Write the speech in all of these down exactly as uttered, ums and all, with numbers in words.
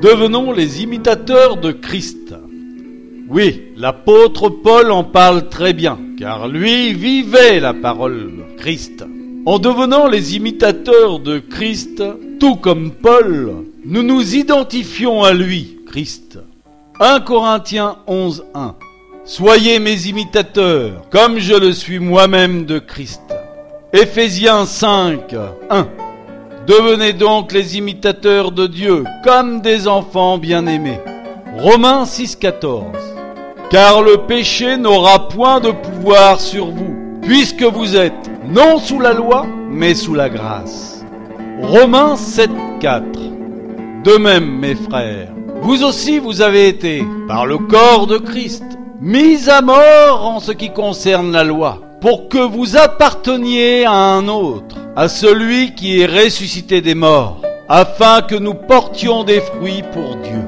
Devenons les imitateurs de Christ. Oui, l'apôtre Paul en parle très bien, car lui vivait la parole Christ. En devenant les imitateurs de Christ, tout comme Paul, nous nous identifions à lui, Christ. un Corinthiens onze, un. Soyez mes imitateurs, comme je le suis moi-même de Christ. Éphésiens cinq, un. Devenez donc les imitateurs de Dieu, comme des enfants bien-aimés. Romains six, quatorze. Car le péché n'aura point de pouvoir sur vous, puisque vous êtes non sous la loi, mais sous la grâce. Romains sept, quatre. De même, mes frères, vous aussi vous avez été, par le corps de Christ, mis à mort en ce qui concerne la loi, pour que vous apparteniez à un autre, à celui qui est ressuscité des morts, afin que nous portions des fruits pour Dieu.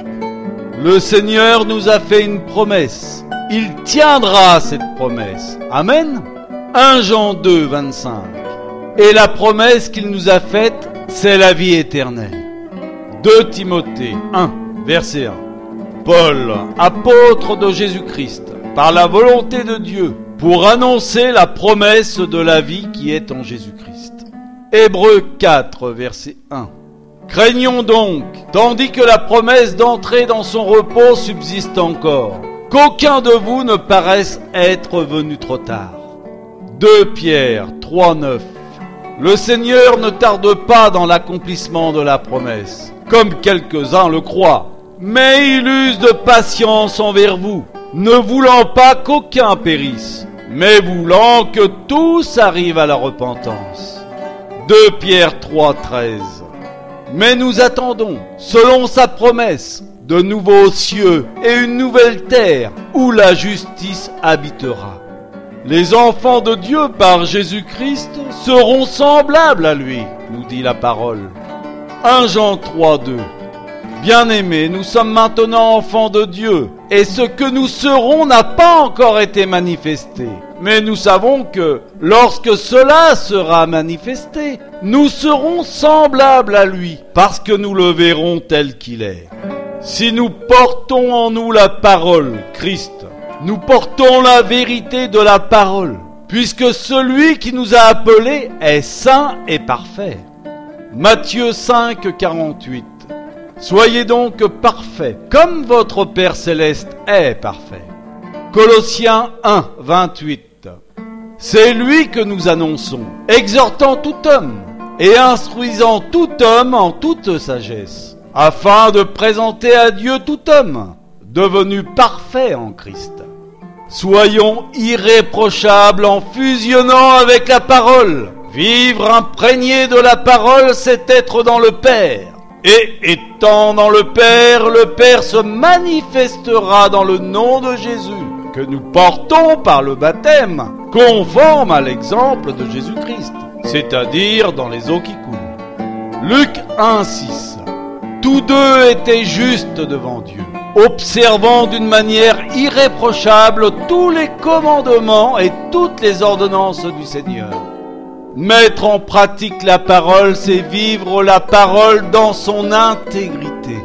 Le Seigneur nous a fait une promesse. Il tiendra cette promesse. Amen. un Jean deux, vingt-cinq. Et la promesse qu'il nous a faite, c'est la vie éternelle. deux Timothée un, verset un. Paul, apôtre de Jésus-Christ, par la volonté de Dieu, pour annoncer la promesse de la vie qui est en Jésus-Christ. Hébreux quatre, verset un. Craignons donc, tandis que la promesse d'entrer dans son repos subsiste encore, qu'aucun de vous ne paraisse être venu trop tard. deux Pierre trois, neuf. Le Seigneur ne tarde pas dans l'accomplissement de la promesse, comme quelques-uns le croient, mais il use de patience envers vous, ne voulant pas qu'aucun périsse, mais voulant que tous arrivent à la repentance. deux Pierre trois, treize. Mais nous attendons, selon sa promesse, de nouveaux cieux et une nouvelle terre où la justice habitera. Les enfants de Dieu par Jésus-Christ seront semblables à lui, nous dit la parole. un Jean trois, deux. Bien-aimés, nous sommes maintenant enfants de Dieu, et ce que nous serons n'a pas encore été manifesté. Mais nous savons que, lorsque cela sera manifesté, nous serons semblables à lui, parce que nous le verrons tel qu'il est. Si nous portons en nous la parole, Christ, nous portons la vérité de la parole, puisque celui qui nous a appelés est saint et parfait. Matthieu cinq, quarante-huit. Soyez donc parfaits, comme votre Père céleste est parfait. Colossiens un, vingt-huit. C'est lui que nous annonçons, exhortant tout homme et instruisant tout homme en toute sagesse, afin de présenter à Dieu tout homme, devenu parfait en Christ. Soyons irréprochables en fusionnant avec la parole. Vivre imprégné de la parole, c'est être dans le Père. Et étant dans le Père, le Père se manifestera dans le nom de Jésus, que nous portons par le baptême, conforme à l'exemple de Jésus-Christ, c'est-à-dire dans les eaux qui coulent. Luc un, six. Tous deux étaient justes devant Dieu, observant d'une manière irréprochable tous les commandements et toutes les ordonnances du Seigneur. Mettre en pratique la parole, c'est vivre la parole dans son intégrité.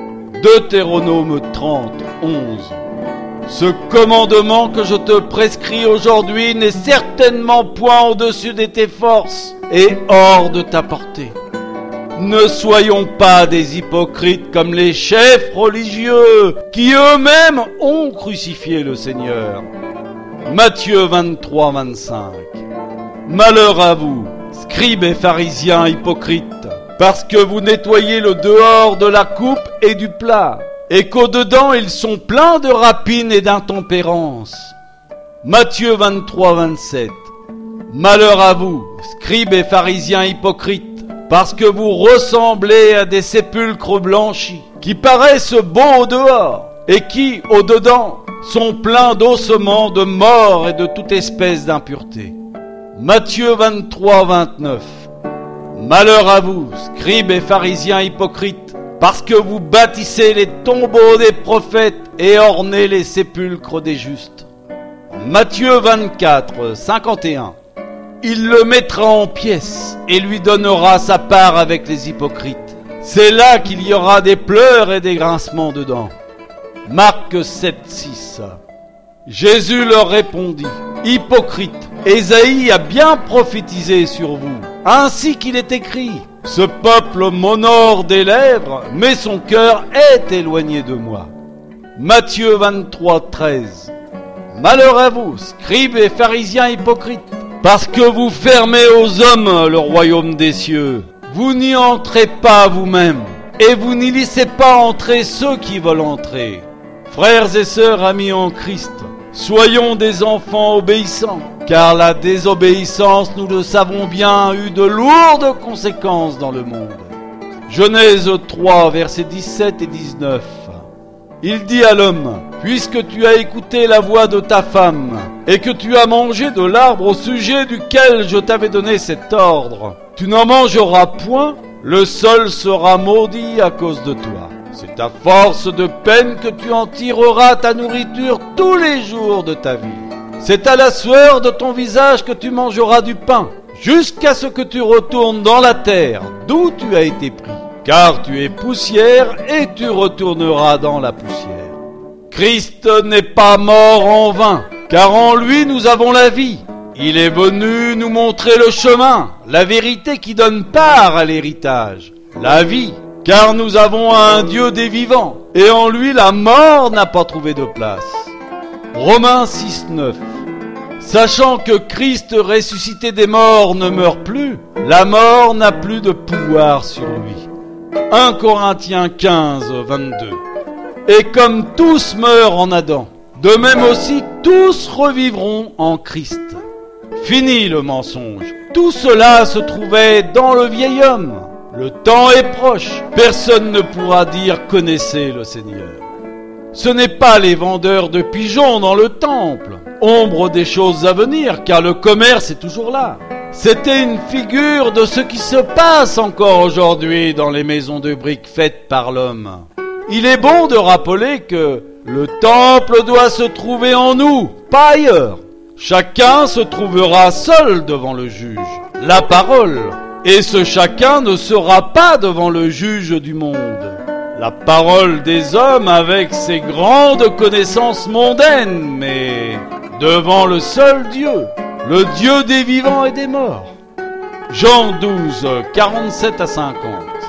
Deutéronome trente, onze. Ce commandement que je te prescris aujourd'hui n'est certainement point au-dessus de tes forces et hors de ta portée. Ne soyons pas des hypocrites comme les chefs religieux qui eux-mêmes ont crucifié le Seigneur. Matthieu vingt-trois, vingt-cinq. Malheur à vous, scribes et pharisiens hypocrites, parce que vous nettoyez le dehors de la coupe et du plat, et qu'au-dedans ils sont pleins de rapines et d'intempérance. Matthieu vingt-trois, vingt-sept. Malheur à vous, scribes et pharisiens hypocrites, parce que vous ressemblez à des sépulcres blanchis, qui paraissent beaux au dehors, et qui, au dedans, sont pleins d'ossements, de morts et de toute espèce d'impureté. Matthieu vingt-trois, vingt-neuf. Malheur à vous, scribes et pharisiens hypocrites, parce que vous bâtissez les tombeaux des prophètes et ornez les sépulcres des justes. Matthieu vingt-quatre, cinquante et un. Il le mettra en pièces et lui donnera sa part avec les hypocrites. C'est là qu'il y aura des pleurs et des grincements de dents. Marc sept, six. Jésus leur répondit, « Hypocrite, Ésaïe a bien prophétisé sur vous, ainsi qu'il est écrit, « Ce peuple m'honore des lèvres, mais son cœur est éloigné de moi. » Matthieu vingt-trois, treize. Malheur à vous, scribes et pharisiens hypocrites, parce que vous fermez aux hommes le royaume des cieux. Vous n'y entrez pas vous-même, et vous n'y laissez pas entrer ceux qui veulent entrer. Frères et sœurs amis en Christ, soyons des enfants obéissants, car la désobéissance, nous le savons bien, a eu de lourdes conséquences dans le monde. Genèse trois, versets dix-sept et dix-neuf. Il dit à l'homme, « Puisque tu as écouté la voix de ta femme, et que tu as mangé de l'arbre au sujet duquel je t'avais donné cet ordre, tu n'en mangeras point, le sol sera maudit à cause de toi. C'est à force de peine que tu en tireras ta nourriture tous les jours de ta vie. C'est à la sueur de ton visage que tu mangeras du pain, jusqu'à ce que tu retournes dans la terre, d'où tu as été pris. Car tu es poussière et tu retourneras dans la poussière. Christ n'est pas mort en vain, car en lui nous avons la vie. Il est venu nous montrer le chemin, la vérité qui donne part à l'héritage, la vie, car nous avons un Dieu des vivants, et en lui la mort n'a pas trouvé de place. Romains six, neuf. Sachant que Christ ressuscité des morts ne meurt plus, la mort n'a plus de pouvoir sur lui. un Corinthiens quinze, vingt-deux. Et comme tous meurent en Adam, de même aussi tous revivront en Christ. Fini le mensonge. Tout cela se trouvait dans le vieil homme. Le temps est proche. Personne ne pourra dire « Connaissez le Seigneur ». Ce n'est pas les vendeurs de pigeons dans le temple, ombre des choses à venir, car le commerce est toujours là. C'était une figure de ce qui se passe encore aujourd'hui dans les maisons de briques faites par l'homme. Il est bon de rappeler que le temple doit se trouver en nous, pas ailleurs. Chacun se trouvera seul devant le juge, la parole, et ce chacun ne sera pas devant le juge du monde. La parole des hommes avec ses grandes connaissances mondaines, mais devant le seul Dieu, le Dieu des vivants et des morts. Jean douze, quarante-sept à cinquante.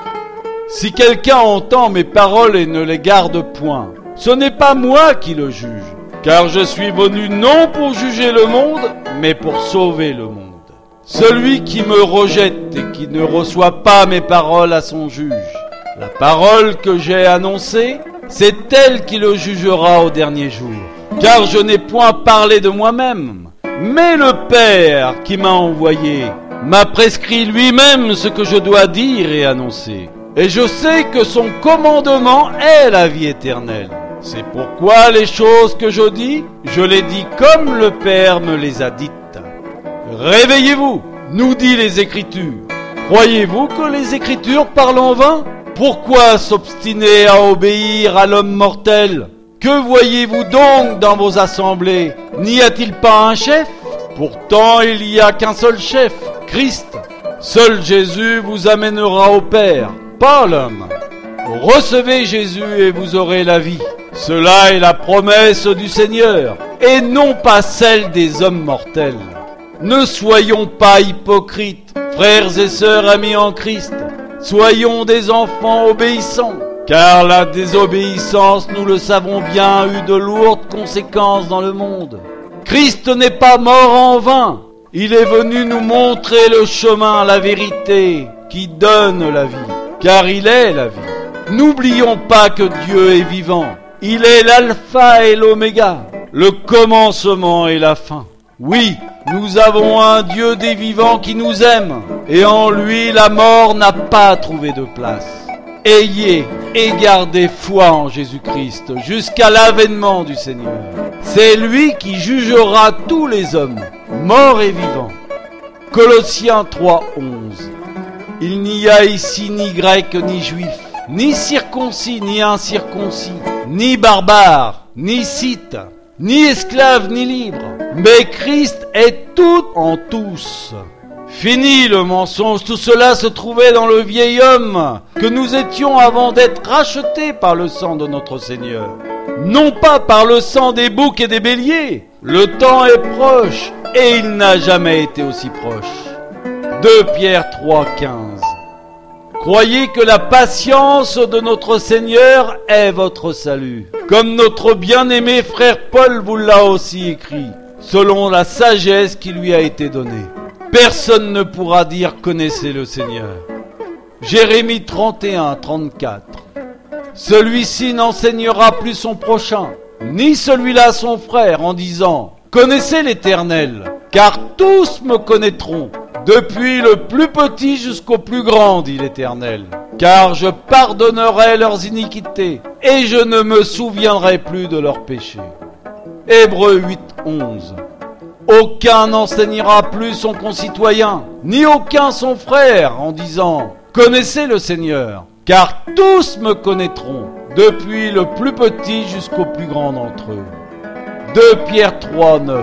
Si quelqu'un entend mes paroles et ne les garde point, ce n'est pas moi qui le juge, car je suis venu non pour juger le monde, mais pour sauver le monde. Celui qui me rejette et qui ne reçoit pas mes paroles à son juge, la parole que j'ai annoncée, c'est elle qui le jugera au dernier jour. Car je n'ai point parlé de moi-même, mais le Père qui m'a envoyé m'a prescrit lui-même ce que je dois dire et annoncer. Et je sais que son commandement est la vie éternelle. C'est pourquoi les choses que je dis, je les dis comme le Père me les a dites. Réveillez-vous, nous dit les Écritures. Croyez-vous que les Écritures parlent en vain ? Pourquoi s'obstiner à obéir à l'homme mortel ? Que voyez-vous donc dans vos assemblées ? N'y a-t-il pas un chef ? Pourtant il n'y a qu'un seul chef, Christ. Seul Jésus vous amènera au Père, pas l'homme. Recevez Jésus et vous aurez la vie. Cela est la promesse du Seigneur, et non pas celle des hommes mortels. Ne soyons pas hypocrites, frères et sœurs amis en Christ. Soyons des enfants obéissants, car la désobéissance, nous le savons bien, a eu de lourdes conséquences dans le monde. Christ n'est pas mort en vain. Il est venu nous montrer le chemin, la vérité, qui donne la vie, car il est la vie. N'oublions pas que Dieu est vivant. Il est l'alpha et l'oméga, le commencement et la fin. Oui, nous avons un Dieu des vivants qui nous aime, et en lui la mort n'a pas trouvé de place. Ayez et gardez foi en Jésus-Christ jusqu'à l'avènement du Seigneur. C'est lui qui jugera tous les hommes, morts et vivants. Colossiens trois, onze. Il n'y a ici ni grec ni juif, ni circoncis ni incirconcis, ni barbare, ni scythe, ni esclave ni libre, mais Christ est tout en tous. Fini le mensonge, tout cela se trouvait dans le vieil homme que nous étions avant d'être rachetés par le sang de notre Seigneur. Non pas par le sang des boucs et des béliers. Le temps est proche et il n'a jamais été aussi proche. deux Pierre trois, quinze. Croyez que la patience de notre Seigneur est votre salut. Comme notre bien-aimé frère Paul vous l'a aussi écrit, selon la sagesse qui lui a été donnée. Personne ne pourra dire « Connaissez le Seigneur ». Jérémie trente et un, trente-quatre. Celui-ci n'enseignera plus son prochain, ni celui-là son frère, en disant « Connaissez l'Éternel, car tous me connaîtront, depuis le plus petit jusqu'au plus grand, dit l'Éternel. Car je pardonnerai leurs iniquités, et je ne me souviendrai plus de leurs péchés. » Hébreux huit, onze. Aucun n'enseignera plus son concitoyen, ni aucun son frère, en disant « Connaissez le Seigneur, car tous me connaîtront, depuis le plus petit jusqu'au plus grand d'entre eux. » deux Pierre trois, neuf.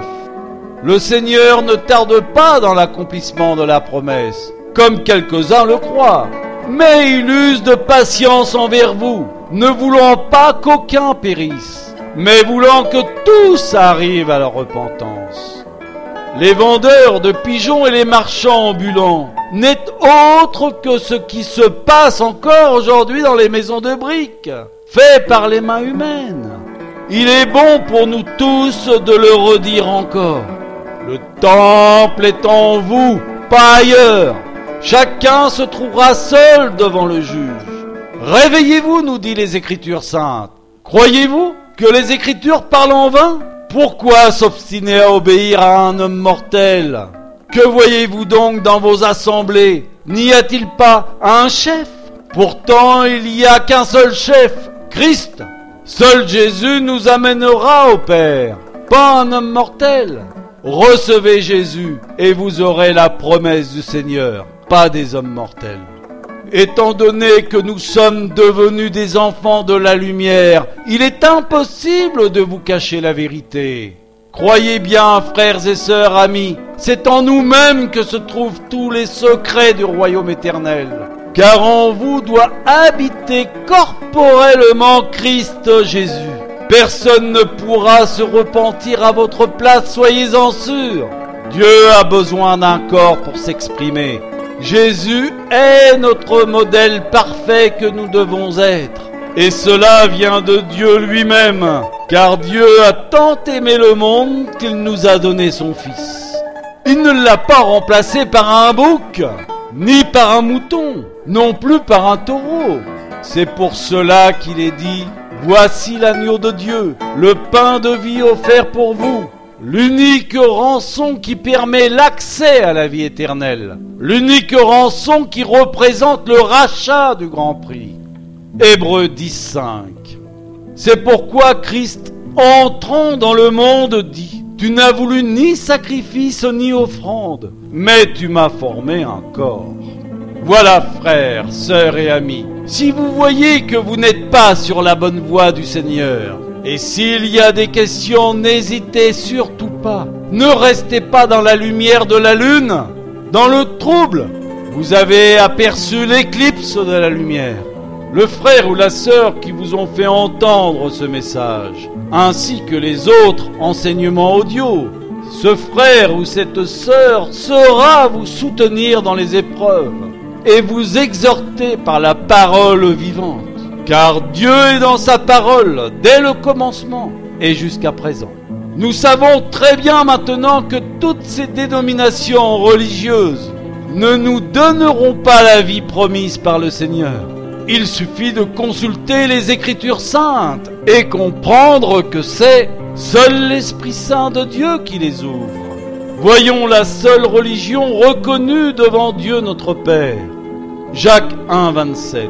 Le Seigneur ne tarde pas dans l'accomplissement de la promesse, comme quelques-uns le croient, mais il use de patience envers vous, ne voulant pas qu'aucun périsse, mais voulant que tous arrivent à la repentance. Les vendeurs de pigeons et les marchands ambulants n'est autre que ce qui se passe encore aujourd'hui dans les maisons de briques, fait par les mains humaines. Il est bon pour nous tous de le redire encore. Le temple est en vous, pas ailleurs. Chacun se trouvera seul devant le juge. Réveillez-vous, nous dit les Écritures saintes. Croyez-vous que les Écritures parlent en vain ? Pourquoi s'obstiner à obéir à un homme mortel ? Que voyez-vous donc dans vos assemblées ? N'y a-t-il pas un chef ? Pourtant, il n'y a qu'un seul chef, Christ. Seul Jésus nous amènera au Père, pas un homme mortel. Recevez Jésus et vous aurez la promesse du Seigneur, pas des hommes mortels. Étant donné que nous sommes devenus des enfants de la lumière, il est impossible de vous cacher la vérité. Croyez bien, frères et sœurs, amis, c'est en nous-mêmes que se trouvent tous les secrets du royaume éternel. Car en vous doit habiter corporellement Christ Jésus. Personne ne pourra se repentir à votre place, soyez-en sûrs. Dieu a besoin d'un corps pour s'exprimer. Jésus est notre modèle parfait que nous devons être. Et cela vient de Dieu lui-même, car Dieu a tant aimé le monde qu'il nous a donné son Fils. Il ne l'a pas remplacé par un bouc, ni par un mouton, non plus par un taureau. C'est pour cela qu'il est dit « Voici l'agneau de Dieu, le pain de vie offert pour vous. » L'unique rançon qui permet l'accès à la vie éternelle. L'unique rançon qui représente le rachat du grand prix. Hébreux dix, cinq. C'est pourquoi Christ, entrant dans le monde, dit « Tu n'as voulu ni sacrifice ni offrande, mais tu m'as formé un corps. » Voilà, frères, sœurs et amis, si vous voyez que vous n'êtes pas sur la bonne voie du Seigneur, et s'il y a des questions, n'hésitez surtout pas. Ne restez pas dans la lumière de la lune, dans le trouble. Vous avez aperçu l'éclipse de la lumière. Le frère ou la sœur qui vous ont fait entendre ce message, ainsi que les autres enseignements audio, ce frère ou cette sœur saura vous soutenir dans les épreuves et vous exhorter par la parole vivante. Car Dieu est dans sa parole dès le commencement et jusqu'à présent. Nous savons très bien maintenant que toutes ces dénominations religieuses ne nous donneront pas la vie promise par le Seigneur. Il suffit de consulter les Écritures saintes et comprendre que c'est seul l'Esprit Saint de Dieu qui les ouvre. Voyons la seule religion reconnue devant Dieu notre Père. Jacques un, vingt-sept.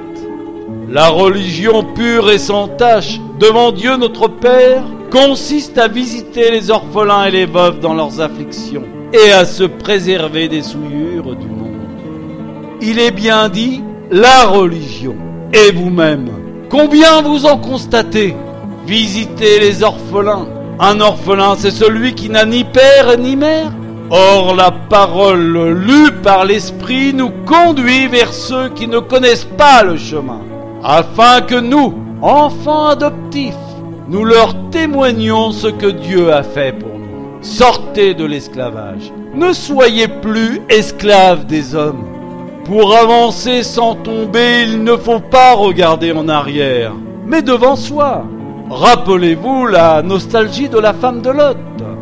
La religion pure et sans tache devant Dieu notre Père consiste à visiter les orphelins et les veuves dans leurs afflictions et à se préserver des souillures du monde. Il est bien dit, la religion. Et vous-même, combien vous en constatez? Visitez les orphelins. Un orphelin, c'est celui qui n'a ni père ni mère. Or la parole lue par l'Esprit nous conduit vers ceux qui ne connaissent pas le chemin, afin que nous, enfants adoptifs, nous leur témoignions ce que Dieu a fait pour nous. Sortez de l'esclavage, ne soyez plus esclaves des hommes. Pour avancer sans tomber, il ne faut pas regarder en arrière, mais devant soi. Rappelez-vous la nostalgie de la femme de Lot.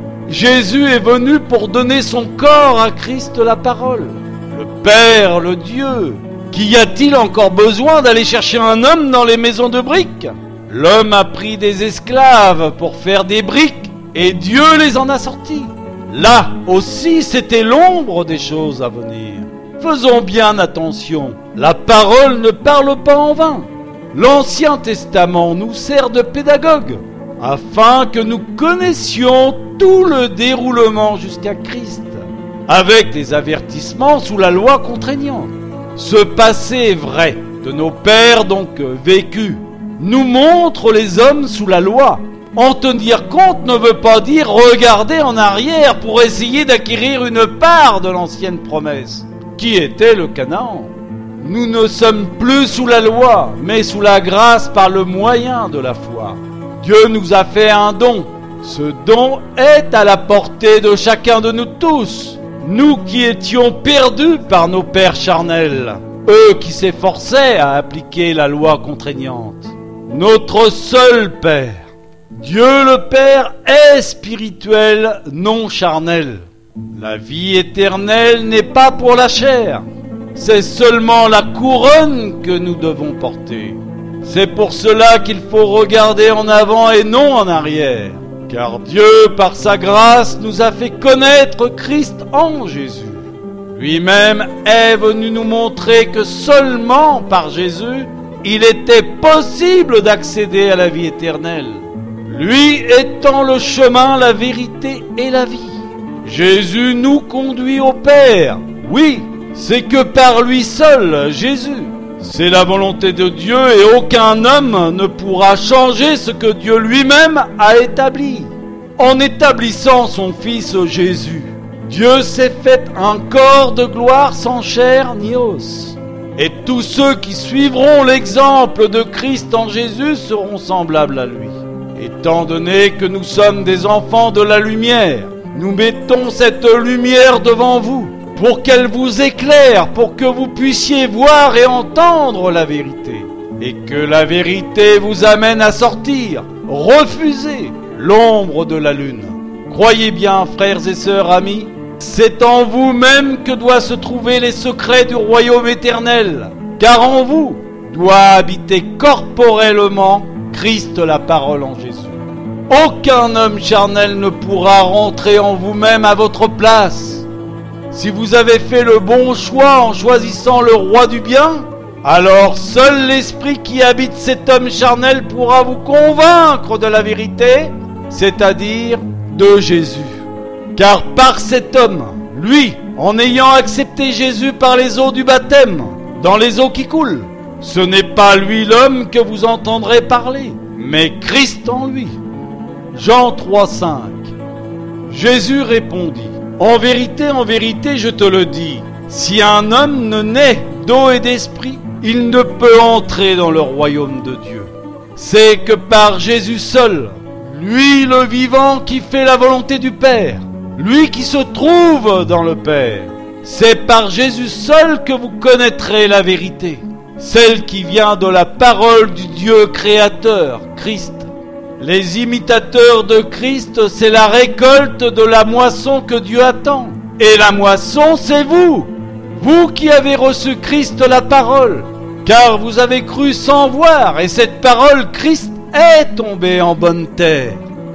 Jésus est venu pour donner son corps à Christ la parole, le Père, le Dieu. Qu'y a-t-il encore besoin d'aller chercher un homme dans les maisons de briques? L'homme a pris des esclaves pour faire des briques et Dieu les en a sortis. Là aussi, c'était l'ombre des choses à venir. Faisons bien attention, la parole ne parle pas en vain. L'Ancien Testament nous sert de pédagogue, afin que nous connaissions tout le déroulement jusqu'à Christ, avec des avertissements sous la loi contraignante. Ce passé vrai de nos pères donc vécu nous montre les hommes sous la loi. En tenir compte ne veut pas dire regarder en arrière pour essayer d'acquérir une part de l'ancienne promesse, qui était le Canaan. Nous ne sommes plus sous la loi, mais sous la grâce par le moyen de la foi. Dieu nous a fait un don. Ce don est à la portée de chacun de nous tous. Nous qui étions perdus par nos pères charnels, eux qui s'efforçaient à appliquer la loi contraignante. Notre seul Père, Dieu le Père, est spirituel, non charnel. La vie éternelle n'est pas pour la chair. C'est seulement la couronne que nous devons porter. C'est pour cela qu'il faut regarder en avant et non en arrière. Car Dieu, par sa grâce, nous a fait connaître Christ en Jésus. Lui-même est venu nous montrer que seulement par Jésus, il était possible d'accéder à la vie éternelle. Lui étant le chemin, la vérité et la vie. Jésus nous conduit au Père. Oui, c'est que par lui seul, Jésus. C'est la volonté de Dieu et aucun homme ne pourra changer ce que Dieu lui-même a établi. En établissant son Fils Jésus, Dieu s'est fait un corps de gloire sans chair ni os. Et tous ceux qui suivront l'exemple de Christ en Jésus seront semblables à lui. Étant donné que nous sommes des enfants de la lumière, nous mettons cette lumière devant vous, pour qu'elle vous éclaire, pour que vous puissiez voir et entendre la vérité, et que la vérité vous amène à sortir, refuser l'ombre de la lune. Croyez bien, frères et sœurs amis, c'est en vous-même que doivent se trouver les secrets du royaume éternel, car en vous doit habiter corporellement Christ la parole en Jésus. Aucun homme charnel ne pourra rentrer en vous-même à votre place. Si vous avez fait le bon choix en choisissant le roi du bien, alors seul l'esprit qui habite cet homme charnel pourra vous convaincre de la vérité, c'est-à-dire de Jésus. Car par cet homme, lui, en ayant accepté Jésus par les eaux du baptême, dans les eaux qui coulent, ce n'est pas lui l'homme que vous entendrez parler, mais Christ en lui. Jean trois, cinq. Jésus répondit: En vérité, en vérité, je te le dis, si un homme ne naît d'eau et d'esprit, il ne peut entrer dans le royaume de Dieu. C'est que par Jésus seul, lui le vivant qui fait la volonté du Père, lui qui se trouve dans le Père, c'est par Jésus seul que vous connaîtrez la vérité, celle qui vient de la parole du Dieu créateur, Christ. Les imitateurs de Christ, c'est la récolte de la moisson que Dieu attend. Et la moisson, c'est vous, vous qui avez reçu Christ la parole, car vous avez cru sans voir, et cette parole, Christ, est tombée en bonne terre.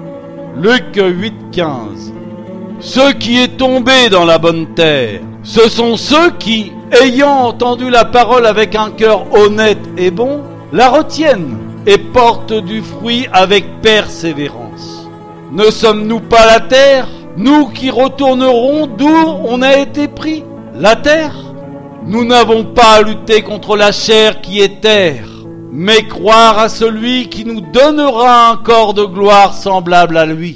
Luc huit, quinze. Ce qui est tombé dans la bonne terre, ce sont ceux qui, ayant entendu la parole avec un cœur honnête et bon, la retiennent et portent du fruit avec persévérance. Ne sommes-nous pas la terre, nous qui retournerons d'où on a été pris, la terre? Nous n'avons pas à lutter contre la chair qui est terre, mais croire à celui qui nous donnera un corps de gloire semblable à lui.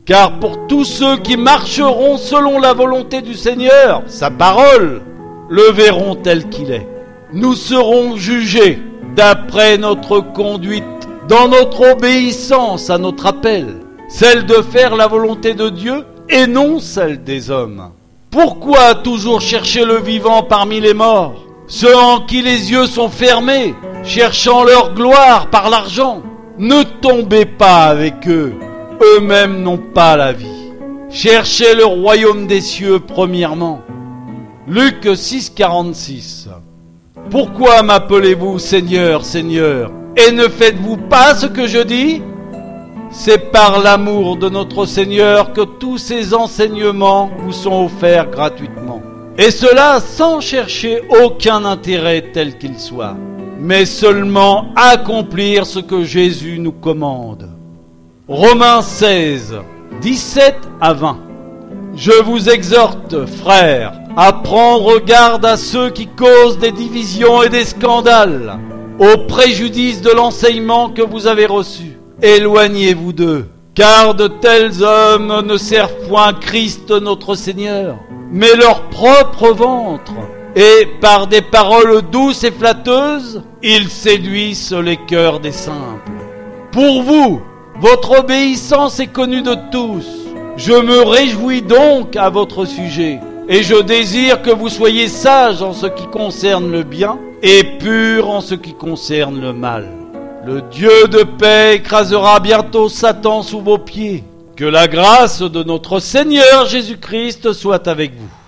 Car pour tous ceux qui marcheront selon la volonté du Seigneur, sa parole, le verront tel qu'il est. Nous serons jugés d'après notre conduite, dans notre obéissance à notre appel, celle de faire la volonté de Dieu et non celle des hommes. Pourquoi toujours chercher le vivant parmi les morts, ceux en qui les yeux sont fermés, cherchant leur gloire par l'argent? Ne tombez pas avec eux, eux-mêmes n'ont pas la vie. Cherchez le royaume des cieux premièrement. Luc six, quarante-six. Pourquoi m'appelez-vous Seigneur, Seigneur, et ne faites-vous pas ce que je dis? C'est par l'amour de notre Seigneur que tous ces enseignements vous sont offerts gratuitement. Et cela sans chercher aucun intérêt tel qu'il soit, mais seulement accomplir ce que Jésus nous commande. Romains seize, dix-sept à vingt. Je vous exhorte, frères, à prendre garde à ceux qui causent des divisions et des scandales, au préjudice de l'enseignement que vous avez reçu. Éloignez-vous d'eux, car de tels hommes ne servent point Christ notre Seigneur, mais leur propre ventre, et par des paroles douces et flatteuses, ils séduisent les cœurs des simples. Pour vous, votre obéissance est connue de tous. Je me réjouis donc à votre sujet, et je désire que vous soyez sages en ce qui concerne le bien, et purs en ce qui concerne le mal. Le Dieu de paix écrasera bientôt Satan sous vos pieds. Que la grâce de notre Seigneur Jésus-Christ soit avec vous.